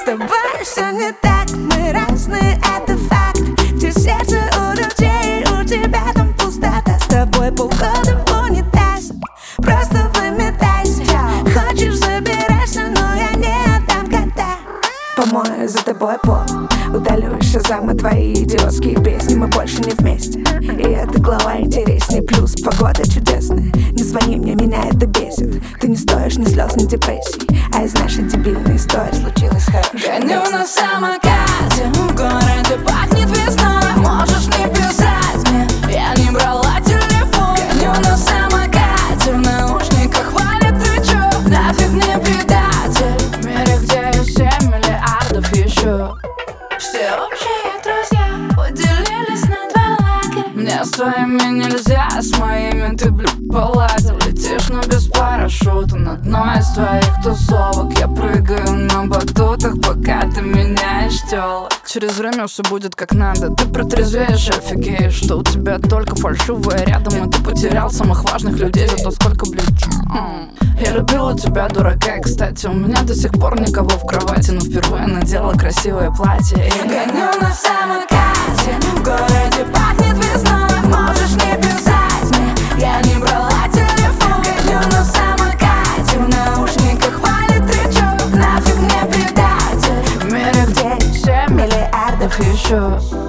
тобой все не так, мы разные, это факт. Где сердце у людей, у тебя там пустота. С тобой полгода в унитаз, просто выметайся. Хочешь, забирайся, но я не отдам кота. Помою за тобой пол, удалю из Шазама твои идиотские песни. Мы больше не вместе, и эта глава интереснее. Плюс погода чудесная, не звони мне, меня это бесит. Ты не стоишь ни слез, ни депрессий, а из нашей дебильной истории случилось хорошее. Гоню на самокате, в городе пахнет весной. Можешь не писать мне, я не брала телефон. Гоню на самокате, в наушниках валит, ты чё? Нафиг мне предатель, в мире, где есть 7 миллиардов еще. Все общие друзья поделились на 2 лагеря. Мне с твоими нельзя, с моими ты, поладил. Летишь, но без парашюта на одной из твоих тусовок. Я прыгаю на батутах, пока ты меняешь тёлок. Через время все будет как надо, ты протрезвеешь, офигеешь, что у тебя только фальшивое рядом, и ты потерял самых важных людей. Зато сколько, блядь, я любила тебя, дурака. Кстати, у меня до сих пор никого в кровати, но впервые надела красивое платье. Гоню на самокате, в городе пахнет весной. Можешь не писать мне, я не брала телефон. Гоню на самокате, в наушниках валит тречок. Нафиг мне предатель, в мире, где 7 миллиардов еще.